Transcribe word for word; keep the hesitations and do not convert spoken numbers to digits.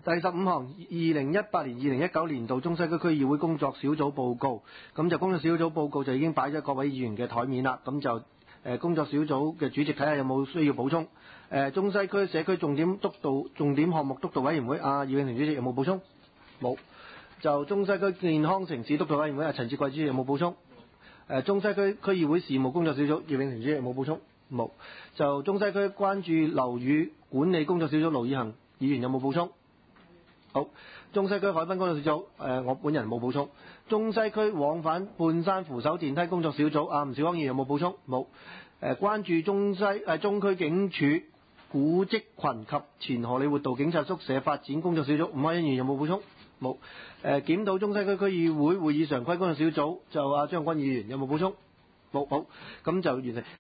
第十五項，二零一八年、二零一九年度中西區區議會工作小組報告，咁就工作小組報告就已經擺咗各位議員嘅台面啦，咁就誒工作小組嘅主席睇下有冇需要補充。誒中西區社區重點督導重點項目督導委員會，阿姚永婷主席有冇補充？冇。就中西區健康城市督導委員會，阿陳志貴主席有冇補充？誒中西區區議會事務工作小組，姚永婷主席有冇補充？冇。就中西區關注樓宇管理工作小組，盧以恒議員有冇補充？好。中西區海濱工作小組，誒、呃、我本人冇補充。中西區往返半山扶手電梯工作小組，阿吳兆康議員有冇補充？冇。誒、呃、關注中西誒、呃、中區警署古蹟群及前荷里活道警察宿舍發展工作小組，吳靄欣議員有冇補充？冇。誒、呃、檢討中西區區議會會議常規工作小組，就阿張國鈞議員有冇補充？冇。好，咁就完成。